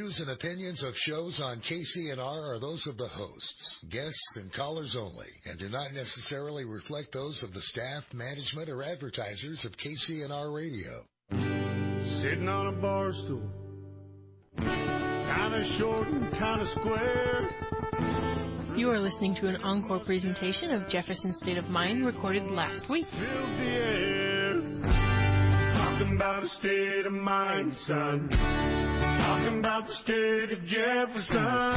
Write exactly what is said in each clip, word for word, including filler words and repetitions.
views and opinions of shows on K C N R are those of the hosts, guests, and callers only, and do not necessarily reflect those of the staff, management, or advertisers of K C N R Radio. Sitting on a bar stool, kind of short and kind of square. You are listening to an encore presentation of Jefferson State of Mind recorded last week. Fill the air, talking about the state of mind, son. Talking about the state of Jefferson.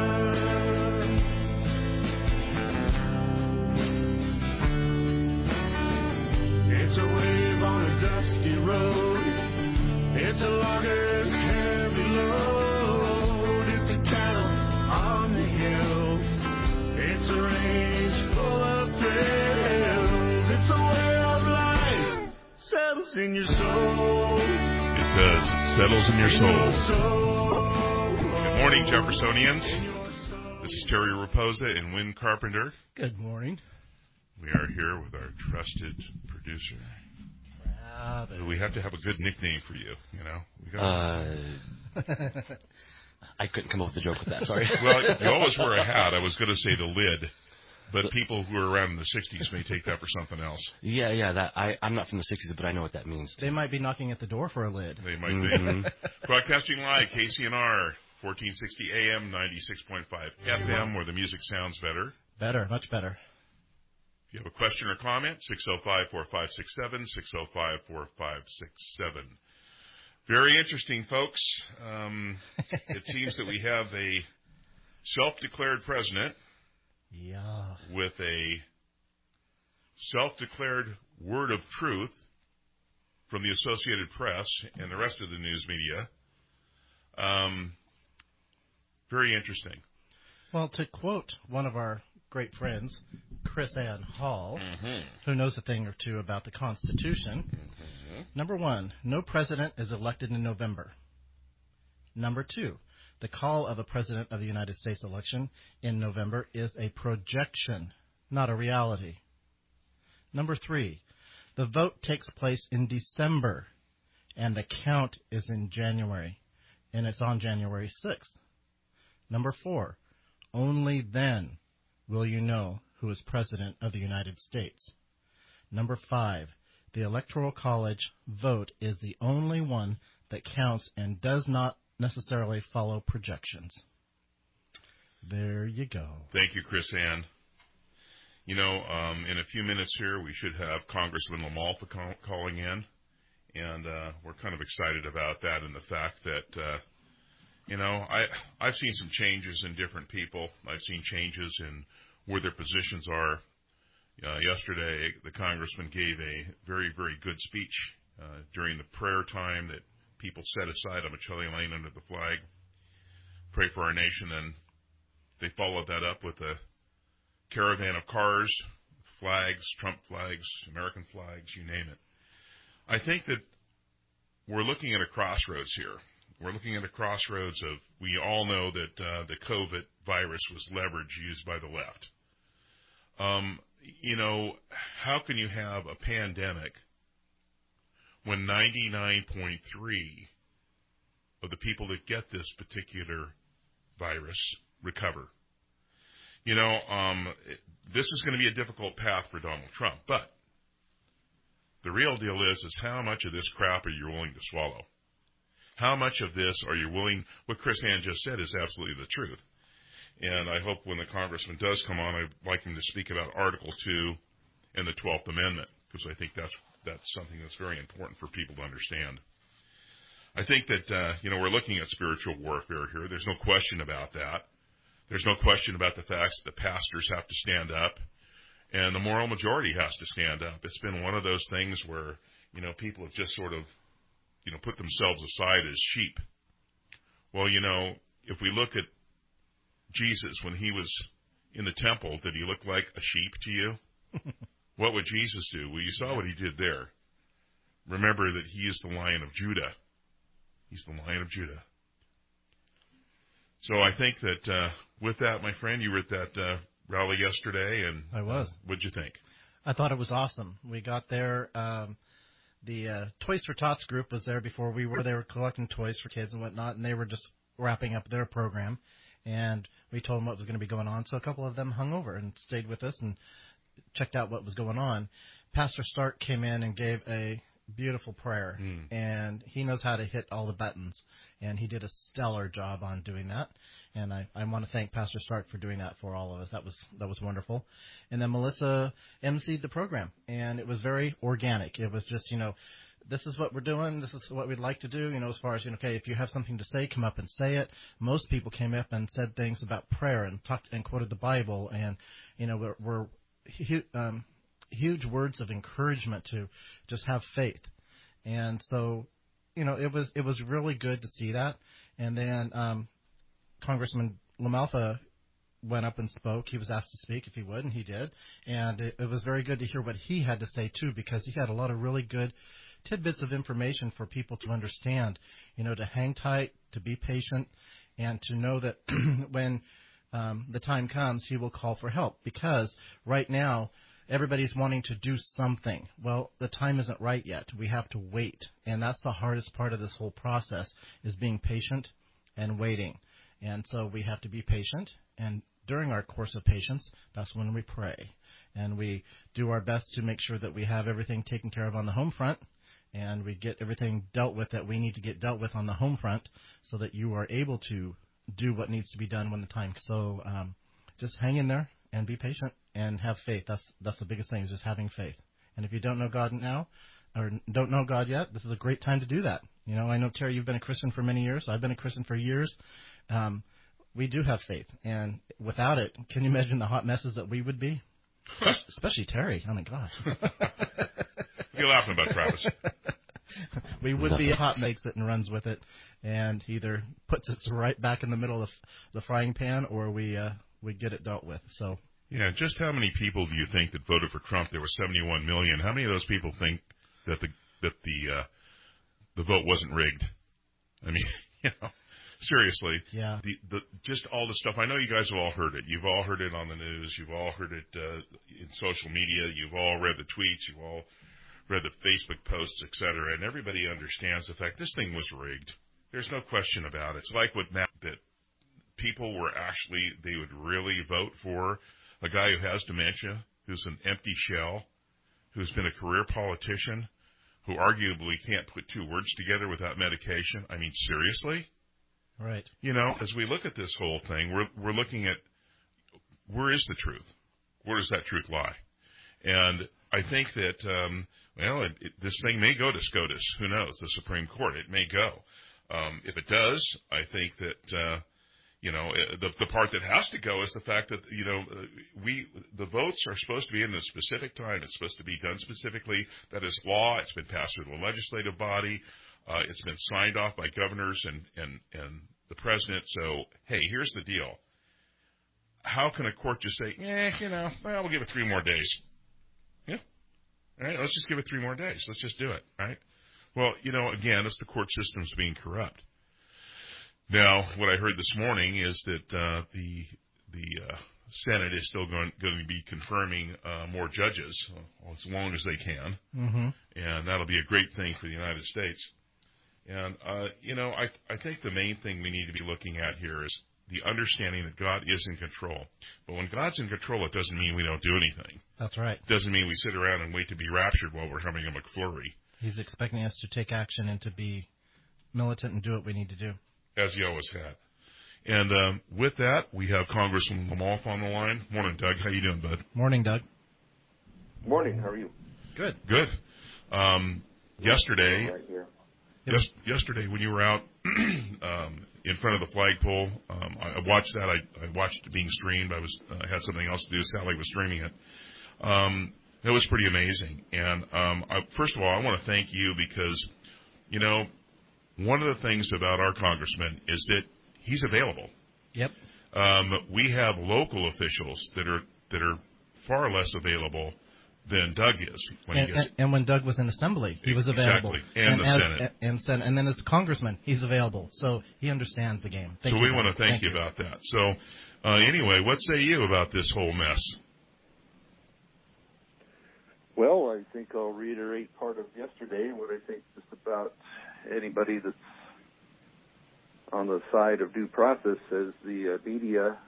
It's a wave on a dusty road. It's a logger's heavy load. It's a cattle on the hill. It's a range full of thrills. It's a way of life settles in your soul. It does. It settles in your soul. Good morning, Jeffersonians. This is Terry Raposa and Wynn Carpenter. Good morning. We are here with our trusted producer. Brother. We have to have a good nickname for you, you know. We got uh, I couldn't come up with a joke with that, sorry. Well, you always wear a hat. I was going to say the lid, but people who were around in the sixties may take that for something else. Yeah, yeah. That I, I'm not from the sixties, but I know what that means. They might be knocking at the door for a lid. They might mm-hmm. be. Broadcasting live, K C N R, fourteen sixty A M, ninety-six point five F M, where the music sounds better. Better, much better. If you have a question or comment, six oh five, four five six seven, six oh five, four five six seven. Very interesting, folks. Um, it seems that we have a self-declared president yeah. with a self-declared word of truth from the Associated Press and the rest of the news media. Um, very interesting. Well, to quote one of our great friends, Chris Ann Hall, mm-hmm. who knows a thing or two about the Constitution. Mm-hmm. Number one, no president is elected in November. Number two, the call of a president of the United States election in November is a projection, not a reality. Number three, the vote takes place in December, and the count is in January, and it's on January sixth. Number four, only then will you know who is President of the United States. Number five, the Electoral College vote is the only one that counts and does not necessarily follow projections. There you go. Thank you, Chris Ann. You know, um, in a few minutes here, we should have Congressman LaMalfa call, calling in, and uh, we're kind of excited about that and the fact that, uh, you know, I, I've seen some changes in different people. I've seen changes in where their positions are. Uh, yesterday, the congressman gave a very, very good speech uh, during the prayer time that people set aside on Macelli Lane under the flag. Pray for our nation, and they followed that up with a caravan of cars, flags, Trump flags, American flags, you name it. I think that we're looking at a crossroads here. We're looking at a crossroads of, we all know that uh, the COVID virus was leverage used by the left. Um, you know, how can you have a pandemic when ninety-nine point three of the people that get this particular virus recover? You know, um, this is going to be a difficult path for Donald Trump, but the real deal is, is how much of this crap are you willing to swallow? How much of this are you willing, what Chris Ann just said is absolutely the truth. And I hope when the congressman does come on, I'd like him to speak about Article two and the twelfth Amendment, because I think that's that's something that's very important for people to understand. I think that, uh, you know, we're looking at spiritual warfare here. There's no question about that. There's no question about the fact that the pastors have to stand up and the moral majority has to stand up. It's been one of those things where, you know, people have just sort of, you know, put themselves aside as sheep. Well, you know, if we look at Jesus when he was in the temple, did he look like a sheep to you? What would Jesus do? Well, you saw what he did there. Remember that he is the Lion of Judah. He's the Lion of Judah. So I think that uh, with that, my friend, you were at that uh, rally yesterday, and I was. Uh, what'd you think? I thought it was awesome. We got there. Um, the uh, Toys for Tots group was there before we were. They were collecting toys for kids and whatnot, and they were just wrapping up their program, and we told them what was going to be going on. So a couple of them hung over and stayed with us and checked out what was going on. Pastor Stark came in and gave a beautiful prayer, mm. and he knows how to hit all the buttons, and he did a stellar job on doing that. And I, I want to thank Pastor Stark for doing that for all of us. That was that was wonderful. And then Melissa emceed the program, and it was very organic. It was just, you know, this is what we're doing. This is what we'd like to do. You know, as far as, you know, okay, if you have something to say, come up and say it. Most people came up and said things about prayer and talked and quoted the Bible, and, you know, we're, we're um, huge words of encouragement to just have faith. And so, you know, it was it was really good to see that. And then um, Congressman LaMalfa went up and spoke. He was asked to speak if he would, and he did. And it, it was very good to hear what he had to say, too, because he had a lot of really good tidbits of information for people to understand, you know, to hang tight, to be patient, and to know that when um, the time comes, he will call for help. Because right now, everybody's wanting to do something. Well, the time isn't right yet. We have to wait. And that's the hardest part of this whole process, is being patient and waiting. And so we have to be patient. And during our course of patience, that's when we pray. And we do our best to make sure that we have everything taken care of on the home front, and we get everything dealt with that we need to get dealt with on the home front, so that you are able to do what needs to be done when the time comes. So um, just hang in there and be patient and have faith. That's that's the biggest thing, is just having faith. And if you don't know God now, or don't know God yet, this is a great time to do that. You know, I know, Terry, you've been a Christian for many years. I've been a Christian for years. Um, we do have faith, and without it, can you imagine the hot messes that we would be? Especially, especially Terry. Oh my gosh. You're laughing about Travis. We would be a hot makes it and runs with it, and either puts us right back in the middle of the frying pan, or we uh, we get it dealt with. So yeah, just how many people do you think that voted for Trump? There were seventy-one million. How many of those people think that the that the uh, the vote wasn't rigged? I mean, you know. Seriously, yeah. The, the just all the stuff. I know you guys have all heard it. You've all heard it on the news. You've all heard it uh, in social media. You've all read the tweets. You've all read the Facebook posts, et cetera. And everybody understands the fact this thing was rigged. There's no question about it. It's like what Matt, that people were actually, they would really vote for a guy who has dementia, who's an empty shell, who's been a career politician, who arguably can't put two words together without medication. I mean, seriously? Right. You know, as we look at this whole thing, we're we're looking at where is the truth? Where does that truth lie? And I think that, um, well, it, it, this thing may go to SCOTUS. Who knows? The Supreme Court. It may go. Um, if it does, I think that, uh, you know, the, the part that has to go is the fact that, you know, we the votes are supposed to be in a specific time. It's supposed to be done specifically. That is law. It's been passed through the legislative body. Uh, it's been signed off by governors and, and, and the president. So, hey, here's the deal. How can a court just say, eh, you know, well, we'll give it three more days? Yeah. All right, let's just give it three more days. Let's just do it, right? Well, you know, again, it's the court system's being corrupt. Now, what I heard this morning is that uh, the the uh, Senate is still going, going to be confirming uh, more judges uh, as long as they can, mm-hmm. and that'll be a great thing for the United States. And, uh, you know, I I think the main thing we need to be looking at here is the understanding that God is in control. But when God's in control, it doesn't mean we don't do anything. That's right. It doesn't mean we sit around and wait to be raptured while we're having a McFlurry. He's expecting us to take action and to be militant and do what we need to do. As he always had. And um, with that, we have Congressman LaMalfa on the line. Morning, Doug. How you doing, bud? Morning, Doug. Morning. How are you? Good. Good. Um, yesterday... Right here. Yes, yesterday when you were out um, in front of the flagpole, um, I, I watched that. I, I watched it being streamed. I was uh, had something else to do. Sally was streaming it. Um, it was pretty amazing. And um, I, first of all, I want to thank you because, you know, one of the things about our congressman is that he's available. Yep. Um, we have local officials that are that are far less available than Doug is. When and, he gets, and, and when Doug was in Assembly, he was available. Exactly, and, and the as, Senate. And, and, and then as Congressman, he's available. So he understands the game. Thank so you, we Doug. want to thank, thank you you about that. So uh, anyway, what say you about this whole mess? Well, I think I'll reiterate part of yesterday, what I think just about anybody that's on the side of due process says the uh, media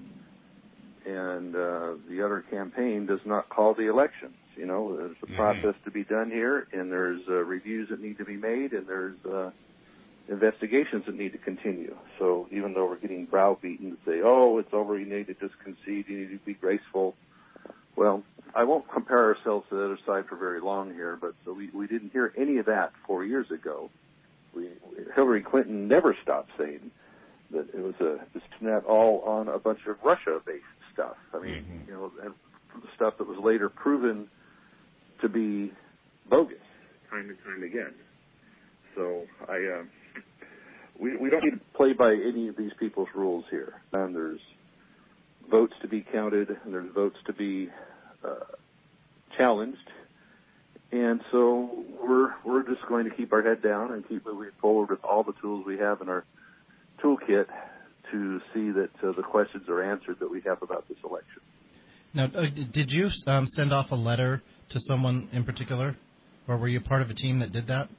and uh, the other campaign does not call the elections. You know, there's a mm-hmm. process to be done here, and there's uh, reviews that need to be made, and there's uh, investigations that need to continue. So even though we're getting browbeaten to say, oh, it's over, you need to just concede, you need to be graceful. Well, I won't compare ourselves to the other side for very long here, but so we, we didn't hear any of that four years ago. We, Hillary Clinton never stopped saying that it was a it's not all on a bunch of Russia-based stuff. I mean, mm-hmm. you know, stuff that was later proven to be bogus, time and time again. So I, uh, we we don't need to play by any of these people's rules here. And there's votes to be counted, and there's votes to be uh, challenged. And so we're we're just going to keep our head down and keep moving forward with all the tools we have in our toolkit to see that uh, the questions are answered that we have about this election. Now, uh, did you um, send off a letter to someone in particular, or were you part of a team that did that?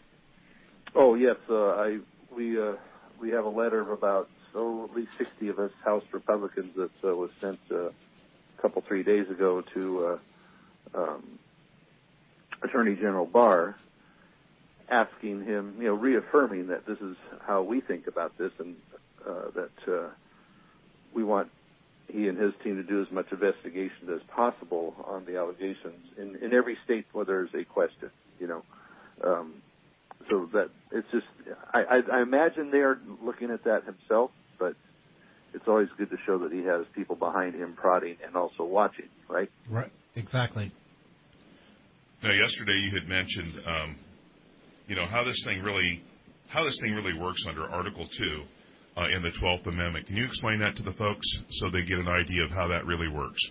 Oh yes, uh, I we uh, we have a letter of about oh at least sixty of us House Republicans that uh, was sent uh, a couple three days ago to uh, um, Attorney General Barr, asking him, you know, reaffirming that this is how we think about this, and uh, that uh, we want he and his team to do as much investigation as possible on the allegations in, in every state where there's a question, you know. Um, so that it's just, I, I, I imagine they're looking at that himself, but it's always good to show that he has people behind him prodding and also watching, right? Right, exactly. Now, yesterday you had mentioned, um, you know, how this thing really, how this thing really works under Article Two uh, in the twelfth Amendment. Can you explain that to the folks so they get an idea of how that really works?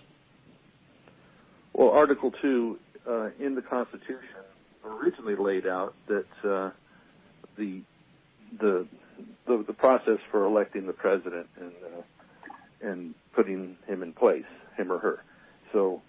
Well, Article Two uh, in the Constitution originally laid out that uh, the, the the the process for electing the president and uh, and putting him in place, him or her. So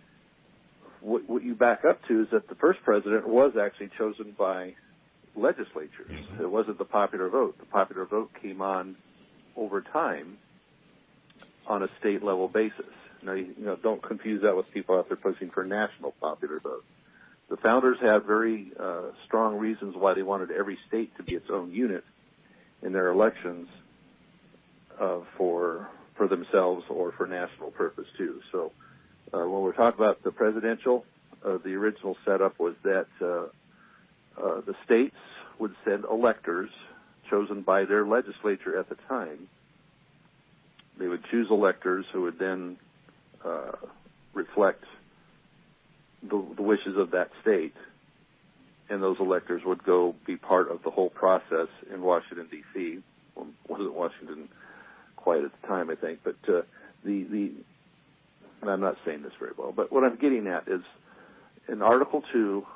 what, what you back up to is that the first president was actually chosen by legislatures. Mm-hmm. It wasn't the popular vote. The popular vote came on over time on a state level basis. Now, you, you know, don't confuse that with people out there pushing for national popular vote. The founders had very uh, strong reasons why they wanted every state to be its own unit in their elections uh, for for themselves or for national purpose too. So uh, when we're talking about the presidential, uh, the original setup was that uh, uh, the states would send electors chosen by their legislature at the time. They would choose electors who would then uh, reflect the, the wishes of that state, and those electors would go be part of the whole process in Washington, D C Well, wasn't Washington quite at the time, I think, but uh, the, the, and I'm not saying this very well, but what I'm getting at is in Article two,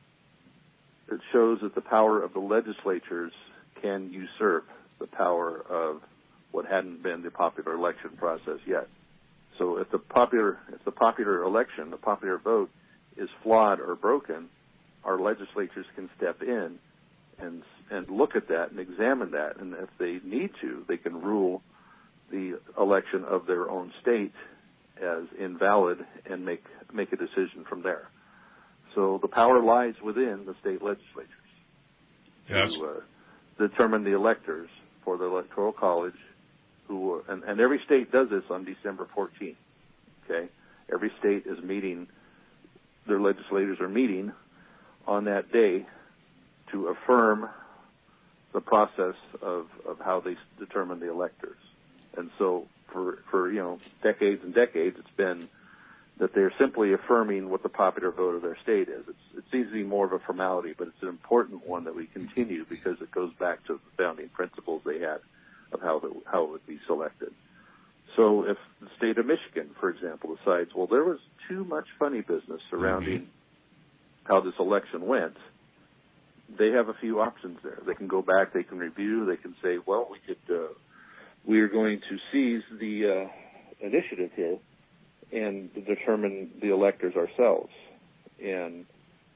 it shows that the power of the legislatures can usurp the power of what hadn't been the popular election process yet. So if the popular, if the popular election, the popular vote is flawed or broken, our legislatures can step in and and look at that and examine that, and if they need to, they can rule the election of their own state as invalid and make make a decision from there. So the power lies within the state legislatures yes. to uh, determine the electors for the Electoral College, who and, and every state does this on December fourteenth. Okay, every state is meeting; their legislators are meeting on that day to affirm the process of, of how they determine the electors. And so for, for, you know, decades and decades, it's been that they're simply affirming what the popular vote of their state is. It's, it seems to be more of a formality, but it's an important one that we continue because it goes back to the founding principles they had of how, the, how it would be selected. So if the state of Michigan, for example, decides, well, there was too much funny business surrounding mm-hmm. how this election went, they have a few options there. They can go back, they can review, they can say, well, we could, uh, we are going to seize the uh, initiative here and determine the electors ourselves. And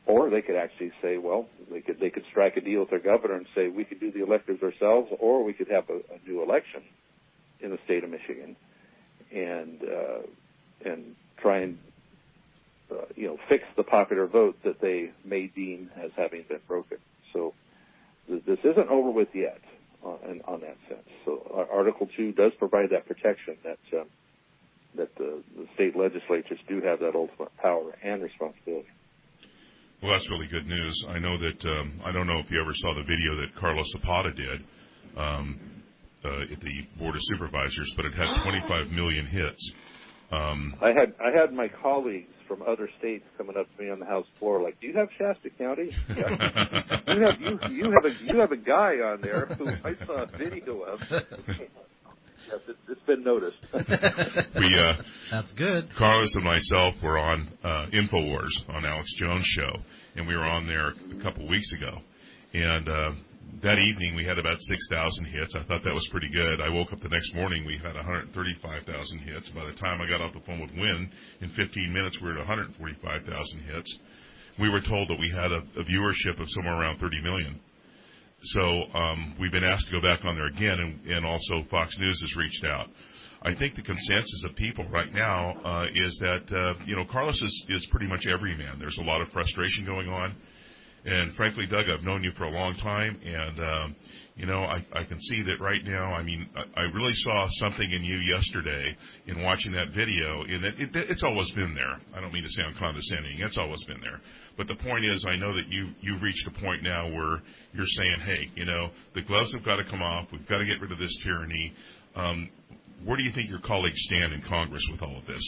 or they could actually say, well, they could they could strike a deal with their governor and say we could do the electives ourselves, or we could have a, a new election in the state of Michigan, and uh, and try and uh, you know fix the popular vote that they may deem as having been broken. So th- this isn't over with yet on, on that sense. So uh, Article Two does provide that protection that uh, that the, the state legislatures do have that ultimate power and responsibility. Well, that's really good news. I know that, um, I don't know if you ever saw the video that Carlos Zapata did um, uh, at the Board of Supervisors, but it had twenty-five million hits. Um, I had I had my colleagues from other states coming up to me on the House floor, like, "Do you have Shasta County? Yeah. you have you you have a you have a guy on there who I saw a video of." Yes, it, it's been noticed. we, uh, That's good. Carlos and myself were on uh, InfoWars on Alex Jones' show, and we were on there a couple weeks ago. And uh, that evening we had about six thousand hits. I thought that was pretty good. I woke up the next morning, we had one hundred thirty-five thousand hits. By the time I got off the phone with Wynn, in fifteen minutes we were at one hundred forty-five thousand hits. We were told that we had a, a viewership of somewhere around thirty million. So um, we've been asked to go back on there again, and, and also Fox News has reached out. I think the consensus of people right now uh, is that, uh, you know, Carlos is, is pretty much everyman. There's a lot of frustration going on. And frankly, Doug, I've known you for a long time, and, um, you know, I, I can see that right now. I mean, I, I really saw something in you yesterday in watching that video, in that it, it's always been there. I don't mean to sound condescending. It's always been there. But the point is, I know that you, you've reached a point now where you're saying, hey, you know, the gloves have got to come off. We've got to get rid of this tyranny. Um, where do you think your colleagues stand in Congress with all of this?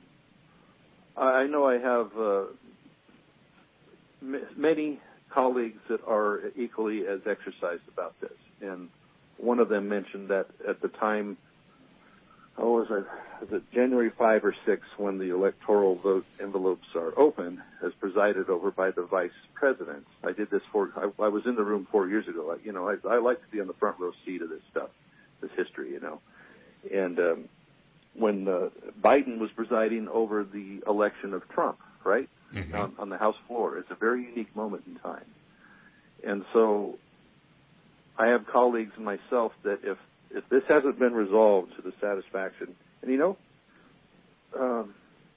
I know I have uh, m- many colleagues that are equally as exercised about this. And one of them mentioned that at the time, oh, was it, was it January fifth or sixth, when the electoral vote envelopes are open, as presided over by the vice president. I did this for, I, I was in the room four years ago. I, you know, I, I like to be on the front row seat of this stuff, this history, you know. And um, when uh, Biden was presiding over the election of Trump, right, mm-hmm. on, on the House floor, it's a very unique moment in time. And so I have colleagues and myself that if if this hasn't been resolved to the satisfaction, and you know, um,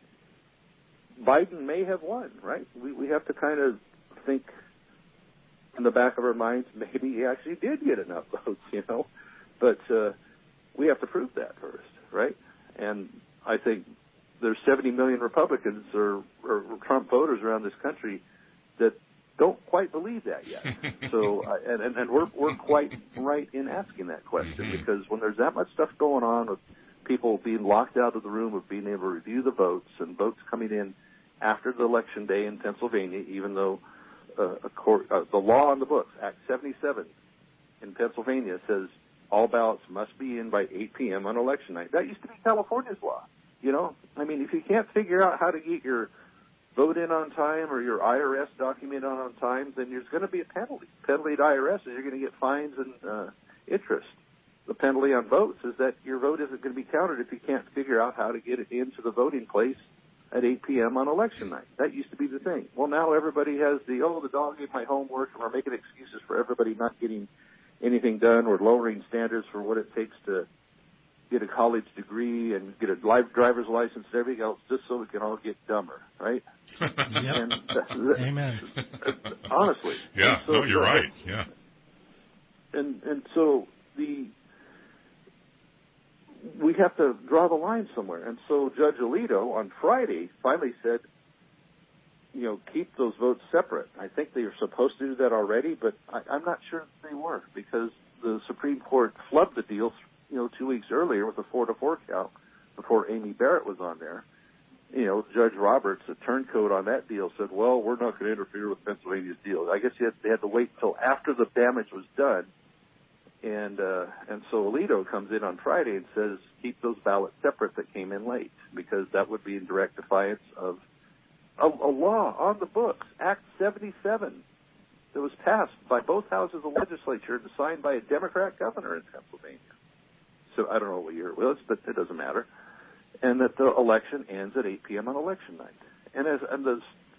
Biden may have won, right? We we have to kind of think in the back of our minds, maybe he actually did get enough votes, you know, but uh, we have to prove that first, right? And I think there's seventy million Republicans or, or Trump voters around this country that don't quite believe that yet. So, uh, and, and, and we're, we're quite right in asking that question, because when there's that much stuff going on with people being locked out of the room of being able to review the votes, and votes coming in after the election day in Pennsylvania, even though uh, a court, uh, the law on the books, Act seventy-seven in Pennsylvania, says all ballots must be in by eight p.m. on election night. That used to be California's law. You know, I mean, if you can't figure out how to get your vote in on time or your I R S document on on time, then there's going to be a penalty. Penalty to I R S is you're going to get fines and uh, interest. The penalty on votes is that your vote isn't going to be counted if you can't figure out how to get it into the voting place at eight p.m. on election night. That used to be the thing. Well, now everybody has the, oh, the dog ate my homework, and we're making excuses for everybody not getting anything done, or lowering standards for what it takes to get a college degree and get a live driver's license and everything else, just so we can all get dumber, right? Yep. And that, Amen. Honestly. Yeah, so, no, you're uh, right, yeah. And and so the we have to draw the line somewhere. And so Judge Alito on Friday finally said, you know, keep those votes separate. I think they were supposed to do that already, but I, I'm not sure they were, because the Supreme Court flubbed the deal, you know, two weeks earlier with a four to four count before Amy Barrett was on there. You know, Judge Roberts, a turncoat on that deal, said, well, we're not going to interfere with Pennsylvania's deal. I guess had, they had to wait until after the damage was done. And uh, and so Alito comes in on Friday and says, keep those ballots separate that came in late, because that would be in direct defiance of a, a law on the books, Act seventy-seven, that was passed by both houses of the legislature and signed by a Democrat governor in Pennsylvania. So I don't know what year it was, but it doesn't matter. And that the election ends at eight p.m. on election night. And as and the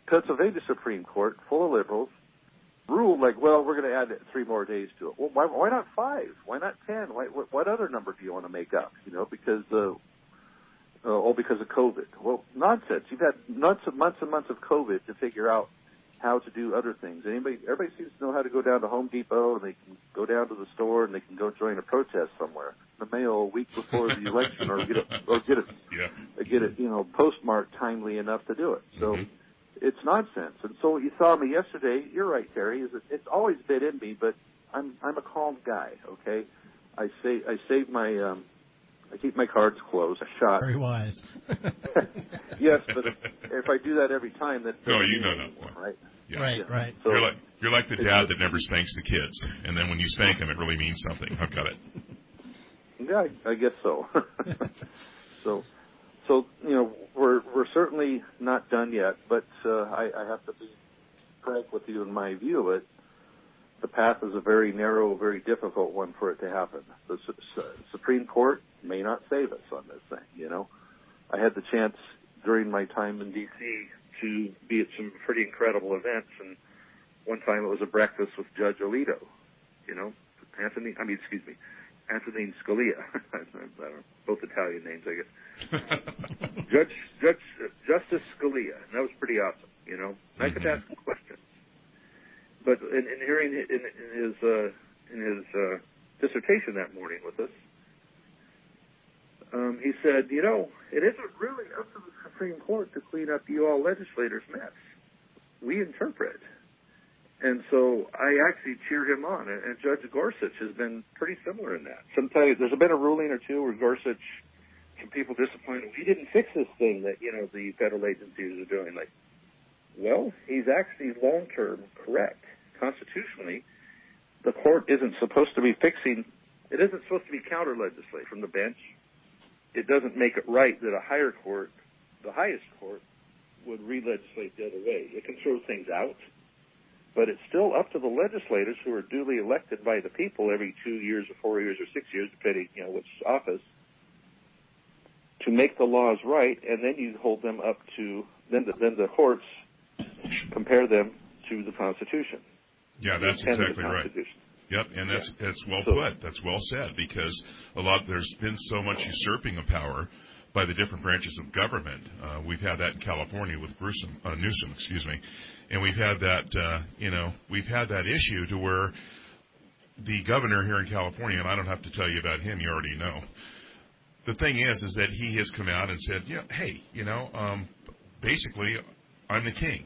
Pennsylvania Supreme Court, full of liberals, ruled like, well, we're going to add three more days to it. Well, why, why not five? Why not ten? Why, what, what other number do you want to make up? You know, because uh, uh, all because of COVID. Well, nonsense. You've had months and months and months of COVID to figure out how to do other things. Anybody, everybody seems to know how to go down to Home Depot, and they can go down to the store, and they can go join a protest somewhere in the mail a week before the election, or get it, or get it, yeah. get it, you know, postmarked timely enough to do it. So. Mm-hmm. It's nonsense. And so what you saw me yesterday, you're right, Terry, is that it's always been in me, but I'm I'm a calm guy, okay? I say I save my um I keep my cards close. A shot. Very wise. Yes, but if, if I do that every time, that no, doesn't you mean know anymore, no. right? Yeah. Right, yeah. right. So you're like you're like the dad that never spanks the kids, and then when you spank them, it really means something. I've got it. Yeah, I, I guess so. so. So, you know, we're we're certainly not done yet, but uh, I, I have to be frank with you in my view of it. The path is a very narrow, very difficult one for it to happen. The Su- Supreme Court may not save us on this thing, you know. I had the chance during my time in D C to be at some pretty incredible events, and one time it was a breakfast with Judge Alito, you know, Anthony, I mean, excuse me, Antonin Scalia. I don't know, both Italian names, I guess. Judge, Judge, uh, Justice Scalia. And that was pretty awesome, you know. And I could ask him questions. But in, in hearing in, in his uh, in his uh, dissertation that morning with us, um, he said, you know, it isn't really up to the Supreme Court to clean up you all legislators' mess. We interpret. And so I actually cheer him on. And, and Judge Gorsuch has been pretty similar in that. Sometimes there's been a ruling or two where Gorsuch, some people disappointed, we didn't fix this thing that, you know, the federal agencies are doing. Like, well, he's actually long-term correct. Constitutionally, the court isn't supposed to be fixing, it isn't supposed to be counter-legislate from the bench. It doesn't make it right that a higher court, the highest court, would re-legislate the other way. It can throw things out. But it's still up to the legislators who are duly elected by the people every two years or four years or six years, depending, you know, which office, to make the laws right, and then you hold them up to, then the, then the courts compare them to the Constitution. Yeah, that's exactly right. Yep, and that's yeah. that's well so, put. That's well said, because a lot there's been so much usurping of power by the different branches of government. Uh, we've had that in California with Gruesome, uh, Newsom, excuse me, and we've had that, uh, you know, we've had that issue to where the governor here in California, and I don't have to tell you about him, you already know. The thing is, is that he has come out and said, yeah, hey, you know, um, basically, I'm the king.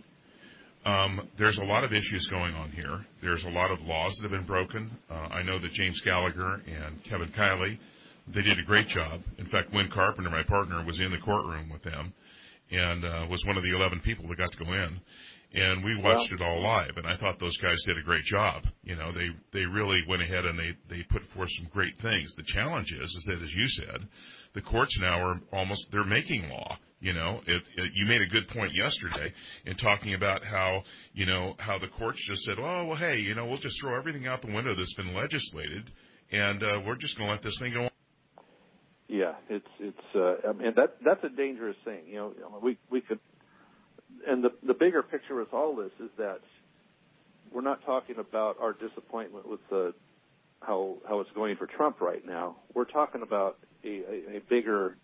Um, there's a lot of issues going on here. There's a lot of laws that have been broken. Uh, I know that James Gallagher and Kevin Kiley, they did a great job. In fact, Wynn Carpenter, my partner, was in the courtroom with them and uh, was one of the eleven people that got to go in. And we watched wow. it all live, and I thought those guys did a great job. You know, they, they really went ahead and they, they put forth some great things. The challenge is, is that, as you said, the courts now are almost, they're making law. You know, it, it, you made a good point yesterday in talking about how, you know, how the courts just said, oh, well, hey, you know, we'll just throw everything out the window that's been legislated, and uh, we're just going to let this thing go on. Yeah, it's, it's, uh, I mean, that, that's a dangerous thing. You know, we, we could, and the, the bigger picture with all this is that we're not talking about our disappointment with the, how, how it's going for Trump right now. We're talking about a, a, a bigger,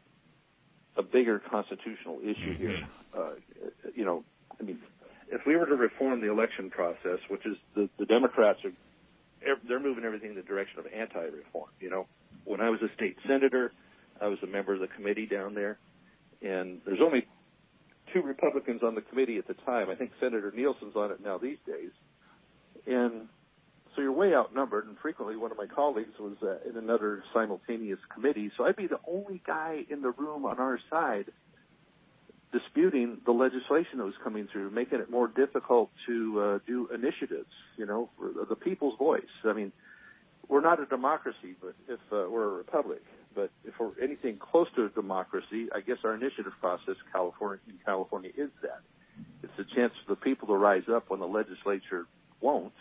a bigger constitutional issue mm-hmm. here. Uh, you know, I mean, if we were to reform the election process, which is the, the Democrats are, they're moving everything in the direction of anti-reform. You know, when I was a state senator, I was a member of the committee down there, and there's only two Republicans on the committee at the time. I think Senator Nielsen's on it now these days. And so you're way outnumbered, and frequently one of my colleagues was uh, in another simultaneous committee, so I'd be the only guy in the room on our side disputing the legislation that was coming through, making it more difficult to uh, do initiatives, you know, for the, the people's voice. I mean, we're not a democracy, but if uh, we're a republic. But if we're anything close to a democracy, I guess our initiative process California, in California is that. It's a chance for the people to rise up when the legislature won't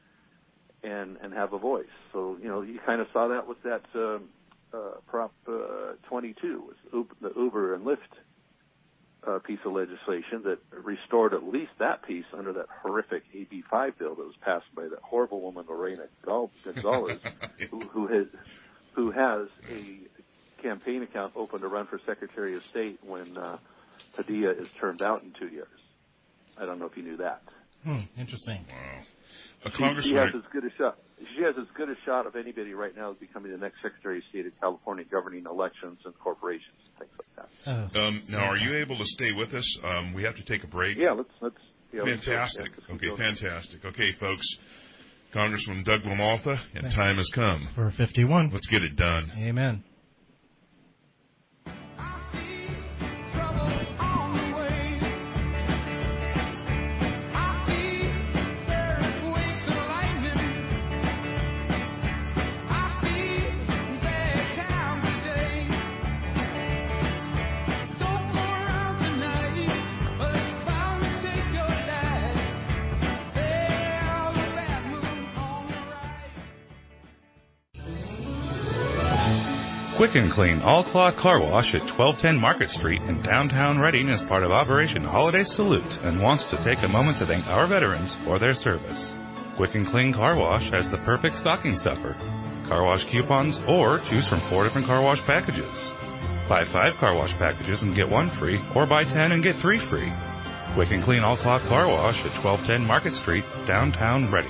and, and have a voice. So, you know, you kind of saw that with that um, uh, Prop uh, twenty-two, with Uber, the Uber and Lyft uh, piece of legislation that restored at least that piece under that horrific A B five bill that was passed by that horrible woman, Lorena Gonzalez, who, who, has, who has a campaign account open to run for Secretary of State when uh, Padilla is termed out in two years. I don't know if you knew that. Hmm, interesting. Wow. A she, congressman... she has as good a shot. She has as good a shot of anybody right now as becoming the next Secretary of State of California, governing elections and corporations, things like that. Oh. Um, now, are you able to stay with us? Um, we have to take a break. Yeah, let's let's. Yeah, fantastic. Let's go. Okay, go. fantastic. Okay, folks. Congressman Doug LaMalfa, and time has come for fifty-one. Let's get it done. Amen. Quick and Clean All-Cloth Car Wash at twelve ten Market Street in downtown Reading is part of Operation Holiday Salute and wants to take a moment to thank our veterans for their service. Quick and Clean Car Wash has the perfect stocking stuffer, car wash coupons, or choose from four different car wash packages. Buy five car wash packages and get one free, or buy ten and get three free. Quick and Clean All-Cloth Car Wash at twelve ten Market Street, downtown Reading.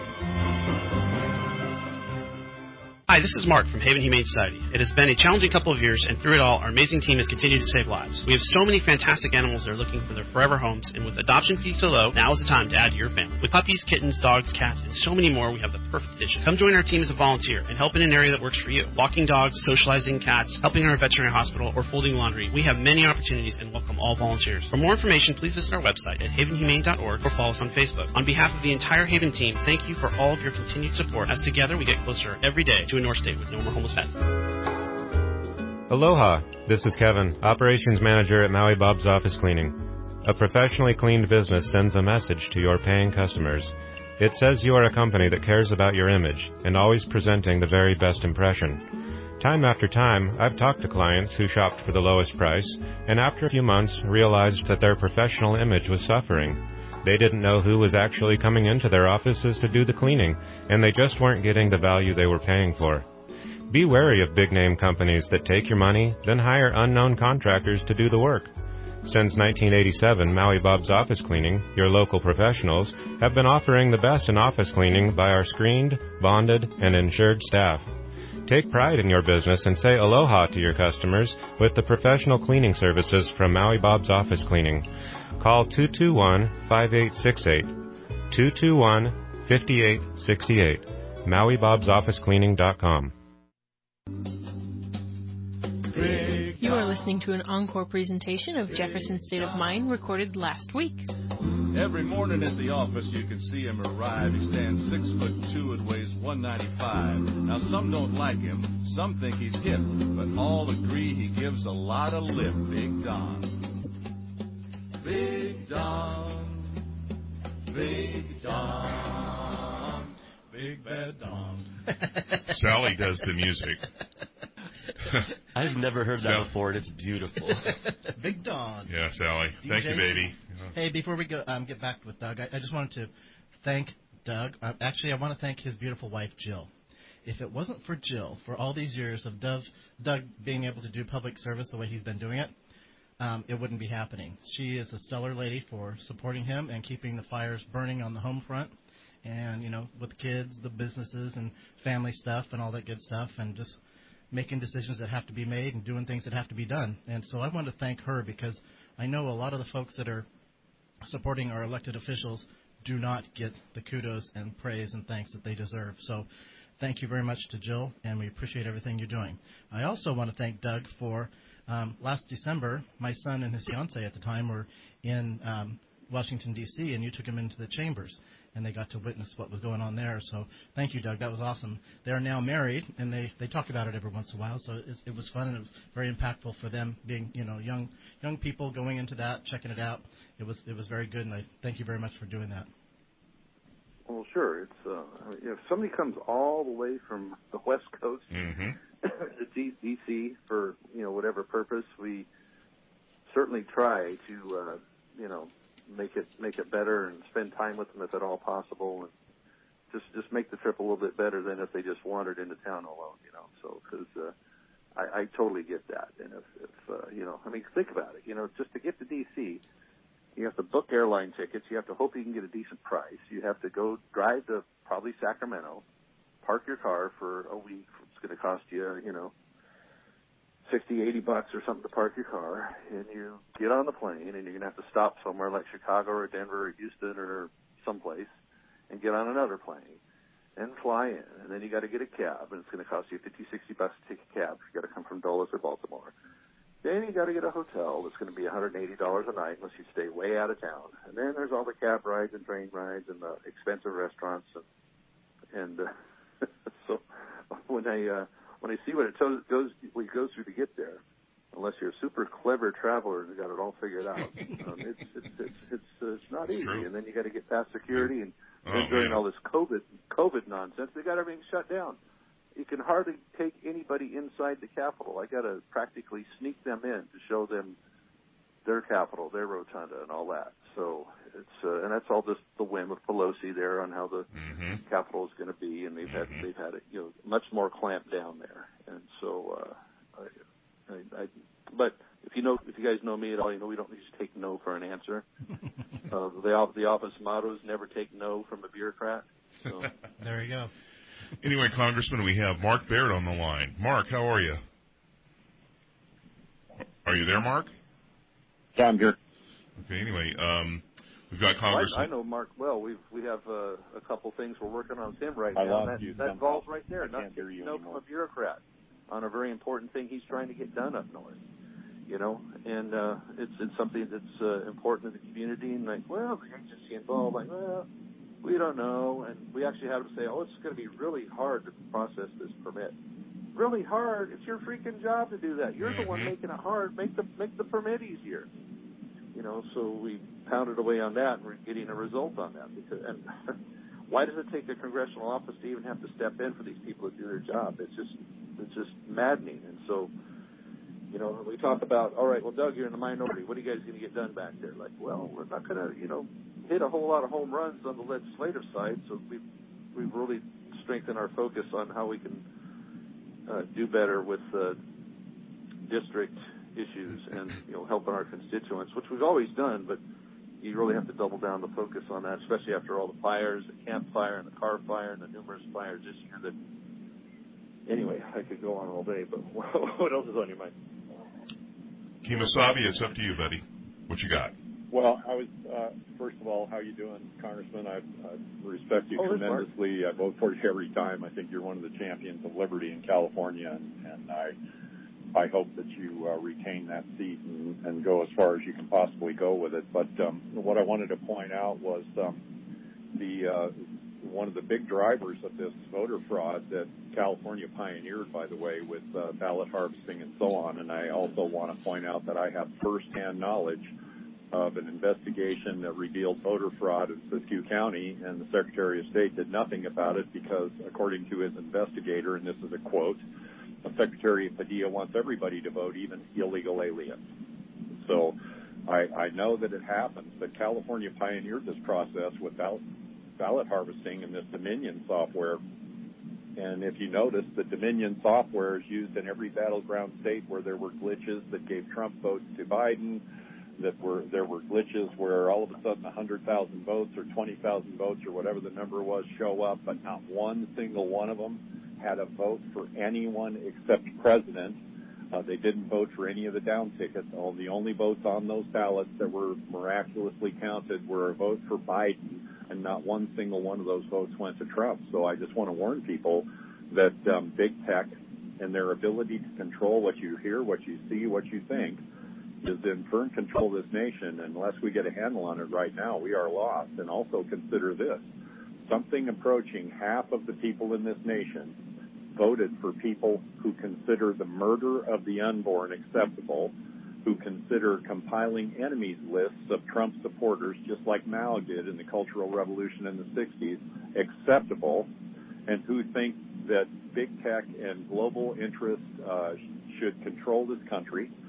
Hi, this is Mark from Haven Humane Society. It has been a challenging couple of years, and through it all, our amazing team has continued to save lives. We have so many fantastic animals that are looking for their forever homes, and with adoption fees so low, now is the time to add to your family. With puppies, kittens, dogs, cats, and so many more, we have the perfect addition. Come join our team as a volunteer and help in an area that works for you. Walking dogs, socializing cats, helping in our veterinary hospital, or folding laundry. We have many opportunities and welcome all volunteers. For more information, please visit our website at haven humane dot org or follow us on Facebook. On behalf of the entire Haven team, thank you for all of your continued support, as together we get closer every day to a North State with no more homeless pets. Aloha, this is Kevin, Operations Manager at Maui Bob's Office Cleaning. A professionally cleaned business sends a message to your paying customers. It says you are a company that cares about your image and always presenting the very best impression. Time after time, I've talked to clients who shopped for the lowest price and after a few months realized that their professional image was suffering. They didn't know who was actually coming into their offices to do the cleaning, and they just weren't getting the value they were paying for. Be wary of big-name companies that take your money, then hire unknown contractors to do the work. Since nineteen eighty-seven, Maui Bob's Office Cleaning, your local professionals, have been offering the best in office cleaning by our screened, bonded, and insured staff. Take pride in your business and say aloha to your customers with the professional cleaning services from Maui Bob's Office Cleaning. Call two two one, five eight six eight, two two one, five eight six eight, maui bobs office cleaning dot com. You are listening to an encore presentation of Jefferson State of Mind recorded last week. Every morning at the office you can see him arrive. He stands six foot two and weighs one ninety-five. Now some don't like him, some think he's hip, but all agree he gives a lot of lip. Big Don. Big Don. Big Don. Big Bad Don. Sally does the music. I've never heard that Sal- before, and it's beautiful. Big Don. Yeah, Sally. D J. Thank you, baby. Hey, before we go, um, get back with Doug, I, I just wanted to thank Doug. Uh, actually, I want to thank his beautiful wife, Jill. If it wasn't for Jill, for all these years of Doug, Doug being able to do public service the way he's been doing it, um, it wouldn't be happening. She is a stellar lady for supporting him and keeping the fires burning on the home front. And, you know, with kids, the businesses, and family stuff and all that good stuff, and just making decisions that have to be made and doing things that have to be done. And so I want to thank her because I know a lot of the folks that are supporting our elected officials do not get the kudos and praise and thanks that they deserve. So thank you very much to Jill, and we appreciate everything you're doing. I also want to thank Doug for um, last December, my son and his fiancée at the time were in um, Washington, D C, and you took him into the chambers, and they got to witness what was going on there. So thank you, Doug. That was awesome. They're now married, and they, they talk about it every once in a while, so it, it was fun, and it was very impactful for them being, you know, young young people going into that, checking it out. It was it was very good, and I thank you very much for doing that. Well, sure. It's uh, if somebody comes all the way from the West Coast Mm-hmm. to D C for, you know, whatever purpose, we certainly try to, uh, you know, make it make it better and spend time with them if at all possible, and just just make the trip a little bit better than if they just wandered into town alone, you know. So because uh, I, I totally get that, and if, if uh, you know, I mean, think about it, you know, just to get to D C, you have to book airline tickets, you have to hope you can get a decent price, you have to go drive to probably Sacramento, park your car for a week. It's going to cost you, you know, sixty, eighty bucks or something to park your car, and you get on the plane, and you're going to have to stop somewhere like Chicago or Denver or Houston or someplace and get on another plane and fly in, and then you got to get a cab, and it's going to cost you fifty, sixty bucks to take a cab. You got to come from Dulles or Baltimore. Then you got to get a hotel that's going to be one hundred eighty dollars a night unless you stay way out of town. And then there's all the cab rides and train rides and the expensive restaurants, and and uh, so when I uh, when I see what it to- goes what it goes through to get there, unless you're a super clever traveler and got it all figured out, um, it's it's it's it's, uh, it's not it's easy. True. And then you got to get past security, and oh, then during man. all this COVID COVID nonsense, they got everything shut down. You can hardly take anybody inside the Capitol. I got to practically sneak them in to show them their Capitol, their rotunda, and all that. So it's uh, and that's all just the whim of Pelosi there on how the mm-hmm. Capitol is going to be, and they've mm-hmm. had they've had it, you know, much more clamped down there. And so, uh, I, I, I, but if you know, if you guys know me at all, you know we don't just take no for an answer. uh, the the office motto is never take no from a bureaucrat. So there you go. Anyway, Congressman, we have Mark Baird on the line. Mark, how are you? Are you there, Mark? Yeah, I'm here. Okay, anyway, um, we've got Congressman. Well, I, I know Mark well. We've we have uh, a couple things we're working on with him right I now. lost That, you that somehow. falls right there. I Not can't hear you know anymore. from a bureaucrat on a very important thing he's trying to get done up north. You know, and uh, it's it's something that's uh, important to the community. And like, well, the agency involved, like, well, we don't know. And we actually had him say, oh, it's going to be really hard to process this permit. Really hard? It's your freaking job to do that. You're mm-hmm. the one making it hard. Make the make the permit easier. You know, so we pounded away on that, and we're getting a result on that. Because, and why does it take a congressional office to even have to step in for these people to do their job? It's just it's just maddening. And so, you know, we talk about, all right, well, Doug, you're in the minority. What are you guys going to get done back there? Like, well, we're not going to, you know, hit a whole lot of home runs on the legislative side. So we've we've really strengthened our focus on how we can uh, do better with uh, district issues and, you know, helping our constituents, which we've always done, but you really have to double down the focus on that, especially after all the fires, the Camp Fire and the Car Fire and the numerous fires this year that, anyway, I could go on all day, but what else is on your mind? Kemosabe, it's up to you, buddy. What you got? Well, I was, uh, first of all, how you doing, Congressman? I, I respect you oh, tremendously. I vote for you every time. I think you're one of the champions of liberty in California, and, and I I hope that you uh, retain that seat and, and go as far as you can possibly go with it. But um, what I wanted to point out was um, the uh, one of the big drivers of this voter fraud that California pioneered, by the way, with uh, ballot harvesting and so on. And I also want to point out that I have firsthand knowledge of an investigation that revealed voter fraud in Siskiyou County, and the Secretary of State did nothing about it because, according to his investigator, and this is a quote, Secretary Padilla wants everybody to vote, even illegal aliens. So I, I know that it happens, but California pioneered this process with ballot, ballot harvesting and this Dominion software. And if you notice, the Dominion software is used in every battleground state where there were glitches that gave Trump votes to Biden, that were there were glitches where all of a sudden one hundred thousand votes or twenty thousand votes or whatever the number was show up, but not one single one of them had a vote for anyone except President. Uh, they didn't vote for any of the down tickets. All the only votes on those ballots that were miraculously counted were a vote for Biden, and not one single one of those votes went to Trump. So I just want to warn people that um, big tech and their ability to control what you hear, what you see, what you think is in firm control of this nation. Unless we get a handle on it right now, we are lost. And also consider this. Something approaching half of the people in this nation voted for people who consider the murder of the unborn acceptable, who consider compiling enemies lists of Trump supporters, just like Mao did in the Cultural Revolution in the sixties, acceptable, and who think that big tech and global interests uh, should control this country,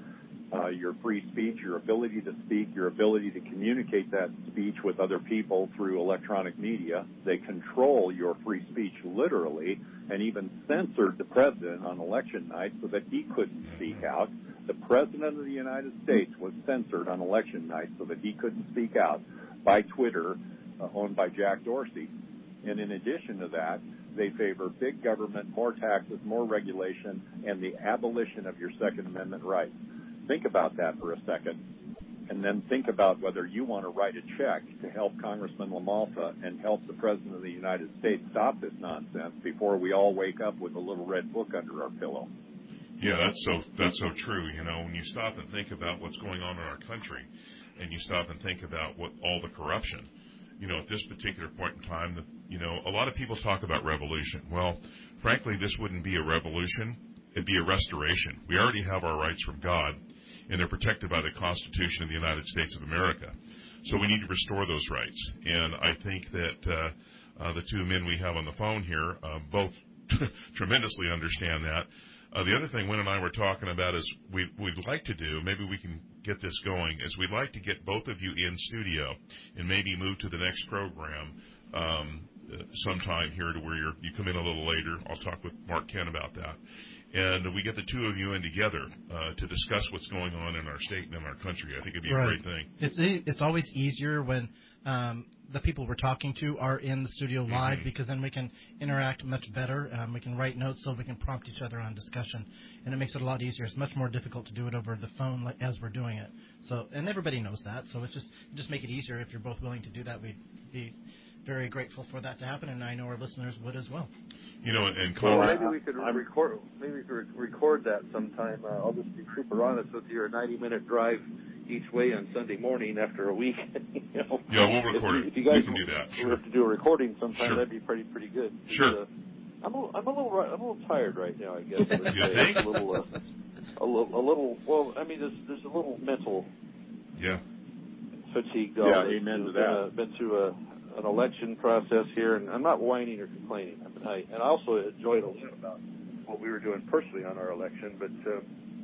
uh, your free speech, your ability to speak, your ability to communicate that speech with other people through electronic media. They control your free speech literally, and even censored the president on election night so that he couldn't speak out. The president of the United States was censored on election night so that he couldn't speak out by Twitter, uh, owned by Jack Dorsey. And in addition to that, they favor big government, more taxes, more regulation, and the abolition of your Second Amendment rights. Think about that for a second, and then think about whether you want to write a check to help Congressman LaMalfa and help the President of the United States stop this nonsense before we all wake up with a little red book under our pillow. Yeah, that's so that's so true. You know, when you stop and think about what's going on in our country, and you stop and think about what all the corruption, you know, at this particular point in time, the, you know, a lot of people talk about revolution. Well, frankly, this wouldn't be a revolution. It'd be a restoration. We already have our rights from God, and they're protected by the Constitution of the United States of America. So we need to restore those rights. And I think that uh, uh, the two men we have on the phone here uh, both tremendously understand that. Uh, the other thing Wynn and I were talking about is we, we'd like to do, maybe we can get this going, is we'd like to get both of you in studio and maybe move to the next program um, uh, sometime here to where you're, you come in a little later. I'll talk with Mark Kent about that. And we get the two of you in together uh, to discuss what's going on in our state and in our country. I think it'd be right. a great thing. It's it's always easier when um, the people we're talking to are in the studio live, mm-hmm. because then we can interact much better. Um, we can write notes so we can prompt each other on discussion, and it makes it a lot easier. It's much more difficult to do it over the phone like, as we're doing it. So, and everybody knows that. So it's just just make it easier if you're both willing to do that. We'd be very grateful for that to happen, and I know our listeners would as well. You know, and well, maybe we could record. Maybe we could record that sometime. Uh, I'll just be super honest with you. A ninety-minute drive each way on Sunday morning after a week. you know, yeah, we'll record if, it. If you guys we can do that. Sure. have to do a recording sometime, sure. that'd be pretty pretty good. Sure. Uh, I'm a, I'm a little I'm a little tired right now. I guess. you think? A little, uh, a little, a little. Well, I mean, there's there's a little mental. Yeah. Fatigue. Yeah, amen to that. Uh, been through a. an election process here, and I'm not whining or complaining. I mean, I, and I also enjoyed a lot about what we were doing personally on our election, but, uh,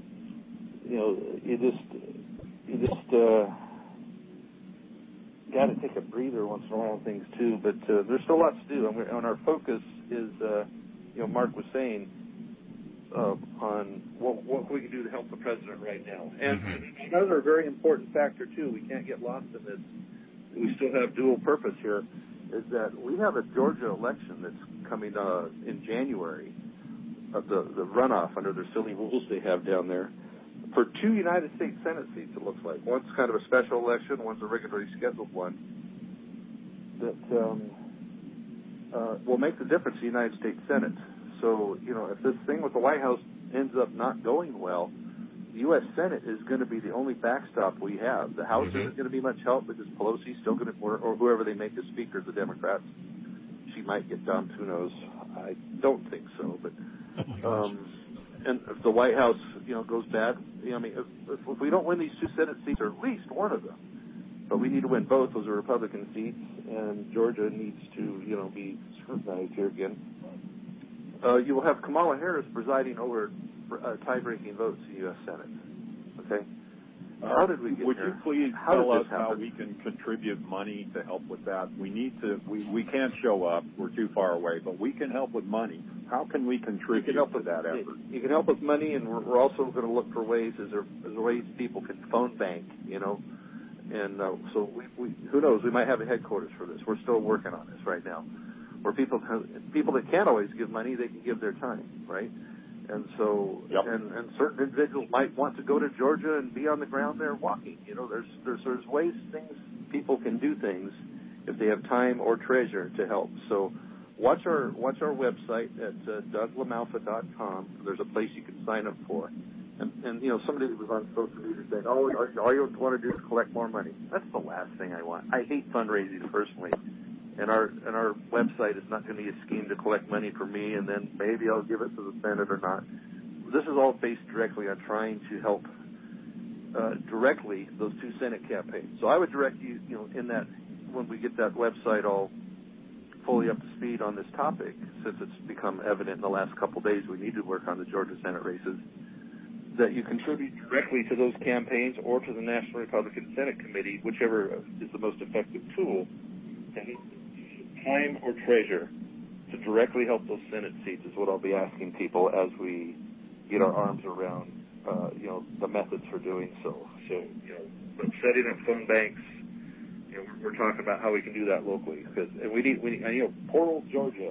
you know, you just, you just, uh, got to take a breather once in a while on things too, but, uh, there's still lots to do, and, and our focus is, uh, you know, Mark was saying, uh, on what, what we can do to help the president right now. And mm-hmm. another very important factor too, we can't get lost in this, we still have dual purpose here, is that we have a Georgia election that's coming uh, in January, of the, the runoff under their silly rules they have down there, for two United States Senate seats, it looks like. One's kind of a special election, one's a regularly scheduled one, that um, uh, will make the difference in the United States Senate. So, you know, if this thing with the White House ends up not going well, the U S Senate is going to be the only backstop we have. The House mm-hmm. isn't going to be much help because Pelosi's still going to, or, or whoever they make as Speaker, the Democrats, she might get dumped. Who knows? I don't think so. But oh um, and if the White House, you know, goes bad, you know, I mean, if, if we don't win these two Senate seats, or at least one of them, but we need to win both. Those are Republican seats, and Georgia needs to, you know, be scrutinized here again. Uh, you will have Kamala Harris presiding over Uh, tie-breaking votes in the U S Senate. Okay? How did we get Would here? you please how tell us happen? how we can contribute money to help with that? We need to, we, we can't show up. We're too far away, but we can help with money. How can we contribute can help to with, that effort? You can help with money, and we're, we're also going to look for ways, is there, is there ways people can phone bank, you know? And uh, so we, we, who knows, we might have a headquarters for this. We're still working on this right now. Where people can, people that can't always give money, they can give their time, right? And so, yep. and, and certain individuals might want to go to Georgia and be on the ground there walking. You know, there's there's there's ways things people can do things if they have time or treasure to help. So, watch our watch our website at uh, doug lamalfa dot com. There's a place you can sign up for. And, and you know, somebody was on social media saying, "Oh, all, all you want to do is collect more money." That's the last thing I want. I hate fundraising personally. And our and our website is not going to be a scheme to collect money for me, and then maybe I'll give it to the Senate or not. This is all based directly on trying to help uh, directly those two Senate campaigns. So I would direct you, you know, in that when we get that website all fully up to speed on this topic, since it's become evident in the last couple of days we need to work on the Georgia Senate races, that you contribute directly to those campaigns or to the National Republican Senate Committee, whichever is the most effective tool, and time or treasure to directly help those Senate seats is what I'll be asking people as we get our arms around, uh, you know, the methods for doing so. So, you know, setting up phone banks, you know, we're, we're talking about how we can do that locally, because and we need, we need, and, you know, poor old Georgia.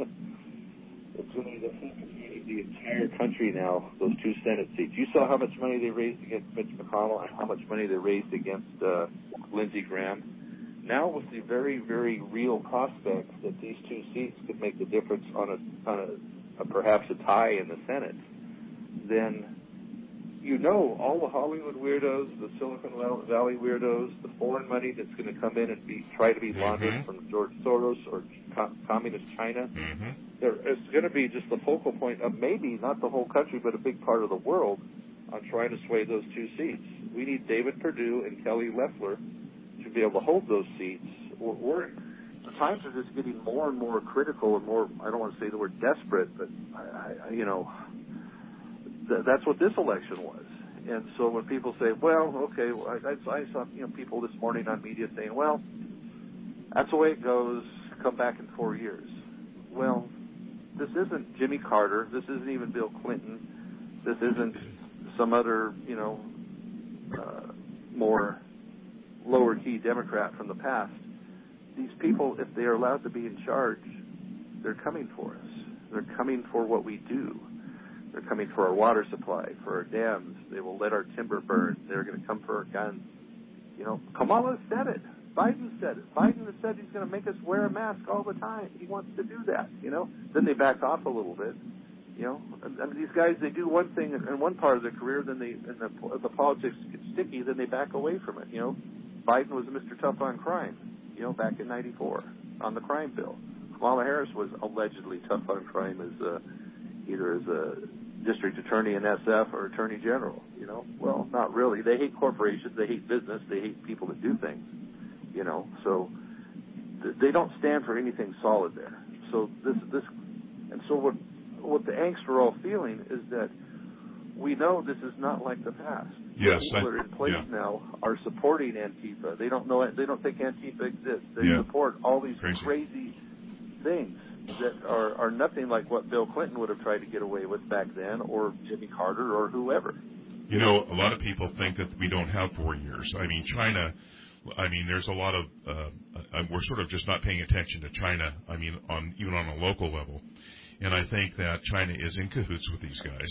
It's going to be the, the entire country now, those two Senate seats. You saw how much money they raised against Mitch McConnell and how much money they raised against uh, Lindsey Graham. Now, with the very, very real prospect that these two seats could make the difference on a, on a, a perhaps a tie in the Senate, then you know all the Hollywood weirdos, the Silicon Valley weirdos, the foreign money that's going to come in and be try to be laundered mm-hmm. from George Soros or co- communist China. Mm-hmm. There, it's going to be just the focal point of maybe not the whole country, but a big part of the world on trying to sway those two seats. We need David Perdue and Kelly Loeffler to be able to hold those seats. We're, we're the times are just getting more and more critical and more. I don't want to say the word desperate, but I, I, you know. That's what this election was. And so when people say, well, okay, well, I, I saw you know, people this morning on media saying, well, that's the way it goes, come back in four years. Well, this isn't Jimmy Carter. This isn't even Bill Clinton. This isn't some other, you know, uh, more lower-key Democrat from the past. These people, if they are allowed to be in charge, they're coming for us. They're coming for what we do. They're coming for our water supply, for our dams. They will let our timber burn. They're going to come for our guns. You know, Kamala said it. Biden said it. Biden has said he's going to make us wear a mask all the time. He wants to do that, you know. Then they back off a little bit, you know. I mean, these guys, they do one thing in one part of their career, then they, and the, the politics get sticky, then they back away from it, you know. Biden was Mister Tough on crime, you know, back in ninety-four on the crime bill. Kamala Harris was allegedly tough on crime as uh, either as a district attorney in S F or attorney general, you know. Well, not really. They hate corporations. They hate business. They hate people that do things, you know. So th- they don't stand for anything solid there. So this, this, and so what, what the angst we're all feeling is that we know this is not like the past. Yes, people I, that are in place yeah. now are supporting Antifa. They don't know it. They don't think Antifa exists. They yeah. support all these crazy, crazy things that are, are nothing like what Bill Clinton would have tried to get away with back then, or Jimmy Carter, or whoever. You know, a lot of people think that we don't have four years. I mean, China, I mean, there's a lot of, uh, uh, we're sort of just not paying attention to China, I mean, on even on a local level. And I think that China is in cahoots with these guys.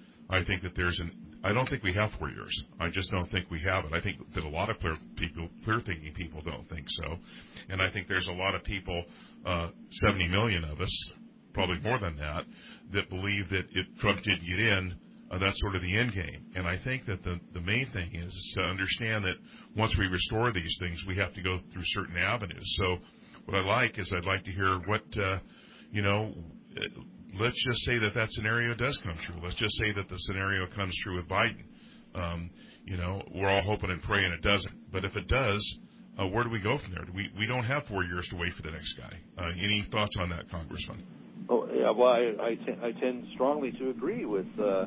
I think that there's an, I don't think we have four years. I just don't think we have it. I think that a lot of clear people, clear-thinking people don't think so. And I think there's a lot of people, uh, seventy million of us, probably more than that, that believe that if Trump did get in, uh, that's sort of the end game. And I think that the, the main thing is, is to understand that once we restore these things, we have to go through certain avenues. So what I like is I'd like to hear what, uh, you know, let's just say that that scenario does come true. Let's just say that the scenario comes true with Biden. Um, you know, we're all hoping and praying it doesn't. But if it does, uh, where do we go from there? We we don't have four years to wait for the next guy. Uh, any thoughts on that, Congressman? Oh, yeah, well, I, I, t- I tend strongly to agree with, uh,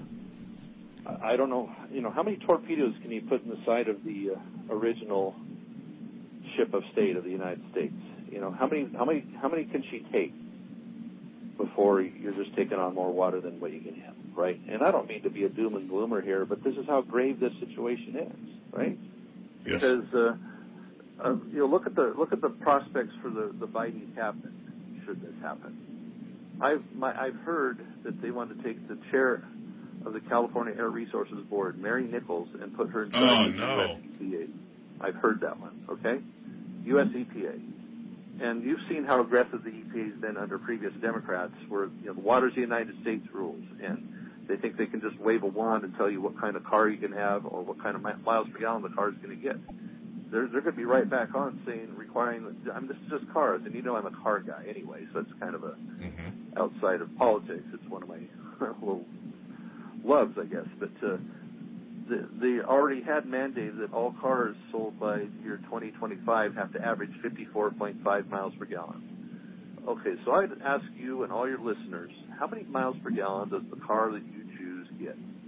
I don't know, you know, how many torpedoes can you put in the side of the uh, original ship of state of the United States? You know, how many, how many, how many can she take before you're just taking on more water than what you can handle, right? And I don't mean to be a doom and gloomer here, but this is how grave this situation is, right? Yes. Because uh, uh, you know, look at the look at the prospects for the, the Biden cabinet should this happen. I've my, I've heard that they want to take the chair of the California Air Resources Board, Mary Nichols, and put her in charge oh, of no. U S E P A. I've heard that one. Okay, U S E P A. And you've seen how aggressive the E P A has been under previous Democrats, where you know the water's the United States rules, and they think they can just wave a wand and tell you what kind of car you can have or what kind of miles per gallon the car is going to get. They're they're going to be right back on saying requiring. I mean, this is just cars, and you know I'm a car guy anyway, so it's kind of a mm-hmm. outside of politics. It's one of my little loves, I guess. But uh, the, they already had mandated that all cars sold by year twenty twenty-five have to average fifty-four point five miles per gallon. Okay, so I'd ask you and all your listeners, how many miles per gallon does the car that you choose get?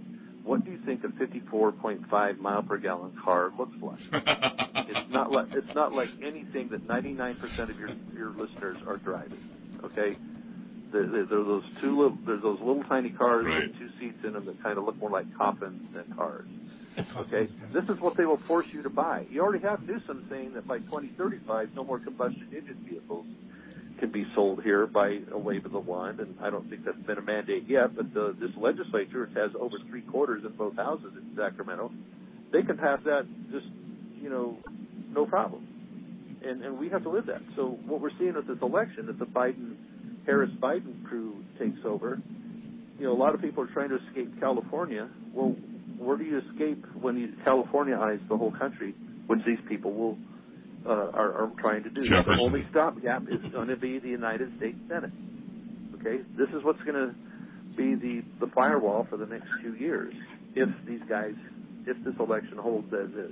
what do you think a fifty-four point five mile per gallon car looks like? It's not like it's not like anything that ninety-nine percent of your your listeners are driving. Okay, there, there, there are those two little there's those little tiny cars Right. with two seats in them that kind of look more like coffins than cars. Okay, this is what they will force you to buy. You already have Newsom saying that by twenty thirty-five, no more combustion engine vehicles can be sold here by a wave of the wand, and I don't think that's been a mandate yet, but the, this legislature has over three quarters in both houses in Sacramento. They can pass that just, you know, no problem. And, and we have to live that. So what we're seeing with this election, if the Biden, Harris-Biden crew takes over, you know, a lot of people are trying to escape California. Well, where do you escape when you Californiaize the whole country, which these people will Uh, are, are trying to do? Jefferson. The only stopgap is going to be the United States Senate. Okay, this is what's going to be the, the firewall for the next few years if these guys, if this election holds as is.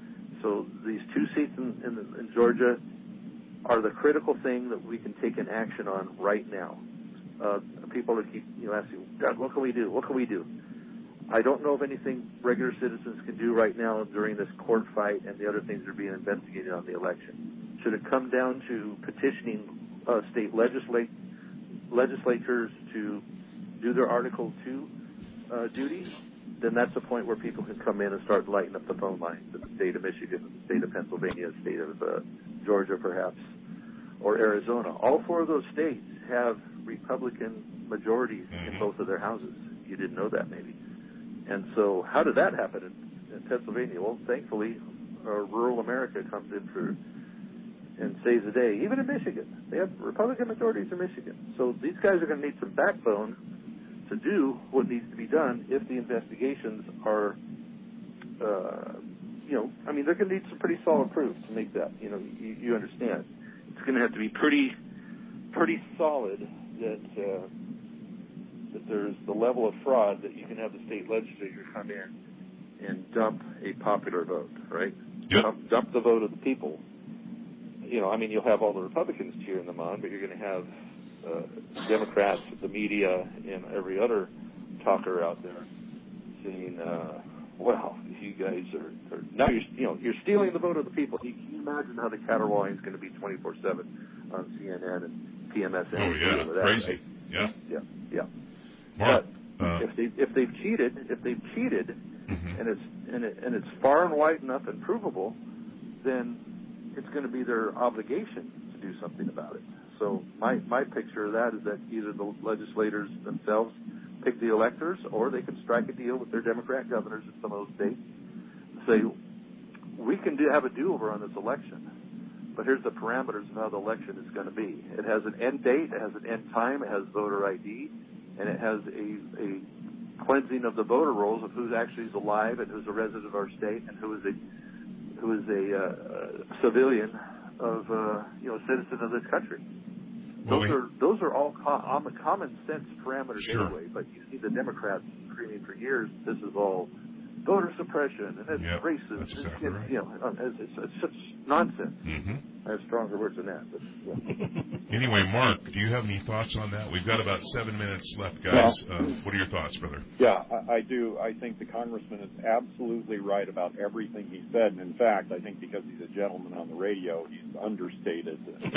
So these two seats in, in, in Georgia are the critical thing that we can take an action on right now. Uh, people are keep you know asking, God, what can we do? What can we do? I don't know of anything regular citizens can do right now during this court fight and the other things that are being investigated on the election. Should it come down to petitioning uh, state legislate, legislatures to do their Article two uh, duty, then that's a point where people can come in and start lighting up the phone lines in the state of Michigan, the state of Pennsylvania, the state of uh, Georgia perhaps, or Arizona. All four of those states have Republican majorities in both of their houses. You didn't know that maybe. And so how did that happen in, in Pennsylvania? Well, thankfully, uh, rural America comes in for and saves the day. Even in Michigan, they have Republican majorities in Michigan. So these guys are going to need some backbone to do what needs to be done if the investigations are, uh, you know, I mean, they're going to need some pretty solid proof to make that. You know, you, you understand. It's going to have to be pretty, pretty solid that. Uh, that there's the level of fraud that you can have the state legislature come in and dump a popular vote, right? Yep. Dump, dump the vote of the people. You know, I mean, you'll have all the Republicans cheering them on, but you're going to have uh, Democrats, the media, and every other talker out there saying, uh, well, you guys are, are now you're, you know, you're stealing the vote of the people. You can imagine how the caterwauling is going to be twenty-four seven on C N N and P M S N. Oh, yeah, that, crazy. Right? Yeah. Yeah, yeah. Mark, but uh, if they if they've cheated, if they've cheated, mm-hmm. and it's and it and it's far and wide enough and provable, then it's going to be their obligation to do something about it. So my my picture of that is that either the legislators themselves pick the electors, or they can strike a deal with their Democrat governors in some of those states and say, we can do, have a do-over on this election, but here's the parameters of how the election is going to be. It has an end date, it has an end time, it has voter I D, and it has a, a cleansing of the voter rolls of who's actually is alive and who's a resident of our state and who is a who is a uh, civilian of uh, you know citizen of this country. Well, those we, are those are all co- common sense parameters sure. anyway. But you see the Democrats screaming for years, this is all voter suppression and it's yep, racist. That's exactly it's, right. You know, it's, it's, it's such nonsense. Mm-hmm. I have stronger words than that. But, yeah. Anyway, Mark, do you have any thoughts on that? We've got about seven minutes left, guys. Well, uh, what are your thoughts, brother? Yeah, I, I do. I think the congressman is absolutely right about everything he said. And in fact, I think because he's a gentleman on the radio, he's understated,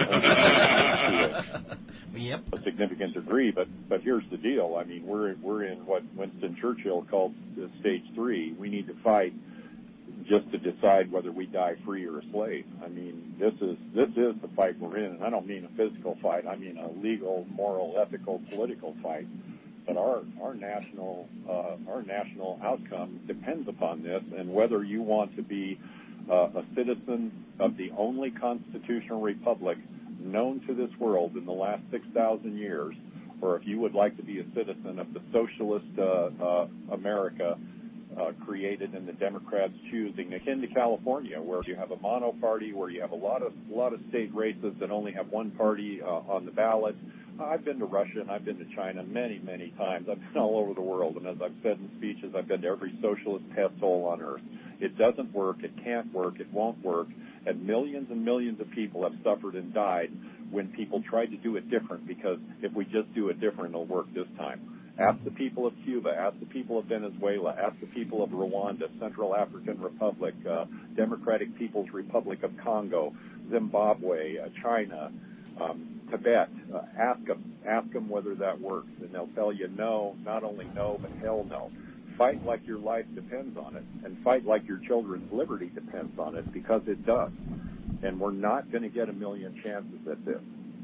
understated to yep. a significant degree. But but here's the deal. I mean, we're we're in what Winston Churchill called the stage three. We need to fight just to decide whether we die free or a slave. I mean, this is this is the fight we're in, and I don't mean a physical fight. I mean a legal, moral, ethical, political fight. But our our national uh, our national outcome depends upon this, and whether you want to be uh, a citizen of the only constitutional republic known to this world in the last six thousand years, or if you would like to be a citizen of the socialist uh, uh, America uh, created in the Democrats' choosing, akin to California, where you have a mono party, where you have a lot of a lot of state races that only have one party uh, on the ballot. I've been to Russia and I've been to China many, many times. I've been all over the world, and as I've said in speeches, I've been to every socialist pest hole on earth. It doesn't work. It can't work. It won't work. And millions and millions of people have suffered and died when people tried to do it different, because if we just do it different, it'll work this time. Ask the people of Cuba, ask the people of Venezuela, ask the people of Rwanda, Central African Republic, uh, Democratic People's Republic of Congo, Zimbabwe, uh, China, um, Tibet. Uh, ask them, ask them whether that works, and they'll tell you no, not only no, but hell no. Fight like your life depends on it, and fight like your children's liberty depends on it, because it does. And we're not going to get a million chances at this.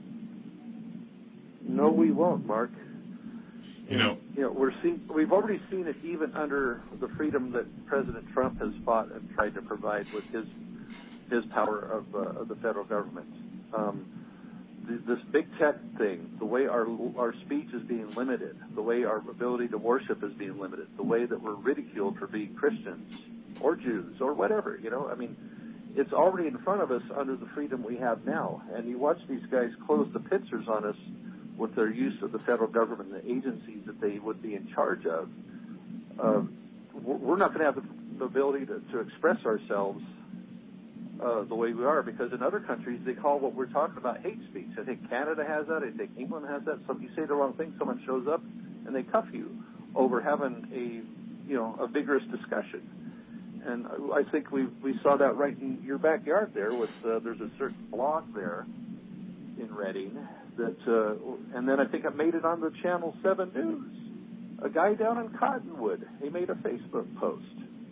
No, we won't, Mark. You know, you know, we're seeing, we've already seen it even under the freedom that President Trump has fought and tried to provide with his his power of, uh, of the federal government. Um, th- this big tech thing, the way our our speech is being limited, the way our ability to worship is being limited, the way that we're ridiculed for being Christians or Jews or whatever. You know, I mean, it's already in front of us under the freedom we have now. And you watch these guys close the pincers on us with their use of the federal government and the agencies that they would be in charge of. Uh, we're not going to have the ability to, to express ourselves uh, the way we are, because in other countries they call what we're talking about hate speech. I think Canada has that. I think England has that. So if you say the wrong thing, someone shows up and they cuff you over having a, you know, a vigorous discussion. And I think we we saw that right in your backyard there. With uh, there's a certain blog there in Reading. That uh, and then I think it made it on the Channel seven News. A guy down in Cottonwood, he made a Facebook post,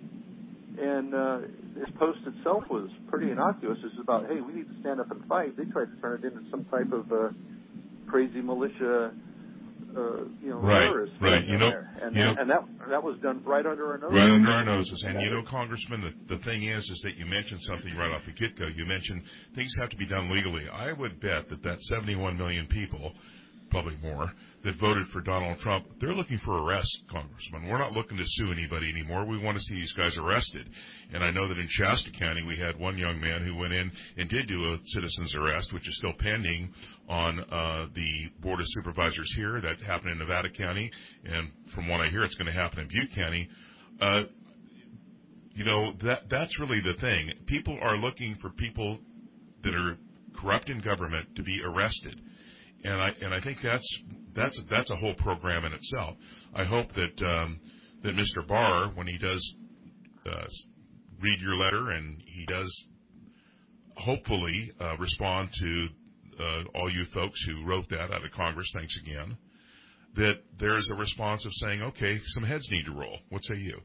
and uh, his post itself was pretty innocuous. It's about, hey, we need to stand up and fight. They tried to turn it into some type of uh, crazy militia, uh, you know, right, terrorist right. thing You know, there. And, you know, and that that was done right under our noses. Right under our noses. And you know, Congressman, the, the thing is, is that you mentioned something right off the get-go. You mentioned things have to be done legally. I would bet that that seventy-one million people, probably more, that voted for Donald Trump, they're looking for arrests, Congressman. We're not looking to sue anybody anymore. We want to see these guys arrested. And I know that in Shasta County we had one young man who went in and did do a citizen's arrest, which is still pending on uh, the Board of Supervisors here. That happened in Nevada County, and from what I hear, it's going to happen in Butte County. Uh, you know, that that's really the thing. People are looking for people that are corrupt in government to be arrested. And I and I think that's that's that's a whole program in itself. I hope that um, that Mister Barr, when he does uh, read your letter and he does hopefully uh, respond to uh, all you folks who wrote that out of Congress, thanks again, that there is a response of saying, okay, some heads need to roll. What say you?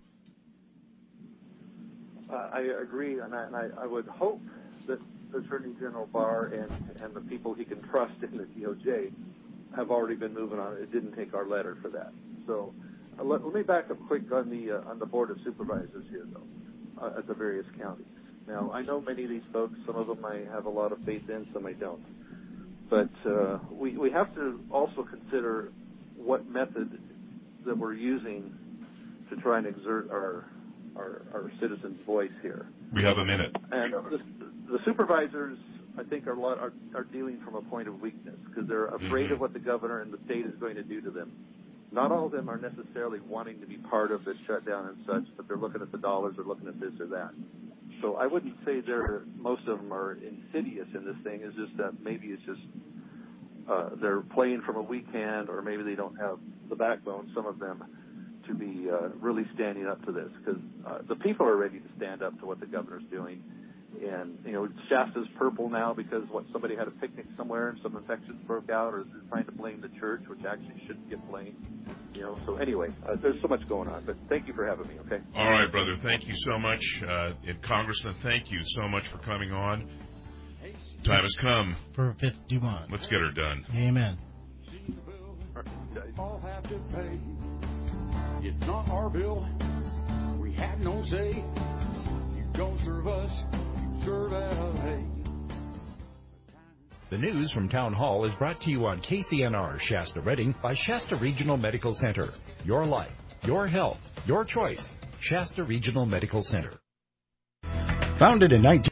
Uh, I agree, and I, and I, I would hope that Attorney General Barr and, and the people he can trust in the D O J have already been moving on. It didn't take our letter for that. So uh, let, let me back up quick on the uh, on the Board of Supervisors here, though, uh, at the various counties. Now, I know many of these folks, some of them I have a lot of faith in, some I don't. But uh, we, we have to also consider what method that we're using to try and exert our our, our citizens' voice here. We have a minute. And the, the supervisors, I think, are, a lot, are are dealing from a point of weakness because they're afraid mm-hmm. of what the governor and the state is going to do to them. Not all of them are necessarily wanting to be part of this shutdown and such, but they're looking at the dollars, they're looking at this or that. So I wouldn't say they're most of them are insidious in this thing. It's just that maybe it's just uh, they're playing from a weak hand, or maybe they don't have the backbone, some of them, to be uh, really standing up to this, because uh, the people are ready to stand up to what the governor's doing. And, you know, Shasta's purple now because, what, somebody had a picnic somewhere and some infections broke out, or they're trying to blame the church, which actually shouldn't get blamed. You know, so anyway, uh, there's so much going on. But thank you for having me, okay? All right, brother. Thank you so much. Uh, and Congressman, thank you so much for coming on. Time has come. For fifty-one. Let's get her done. Amen. All have to pay. It's not our bill. We have no say. You don't serve us. You serve L A. The news from Town Hall is brought to you on K C N R Shasta Reading by Shasta Regional Medical Center. Your life, your health, your choice. Shasta Regional Medical Center. Founded in nineteen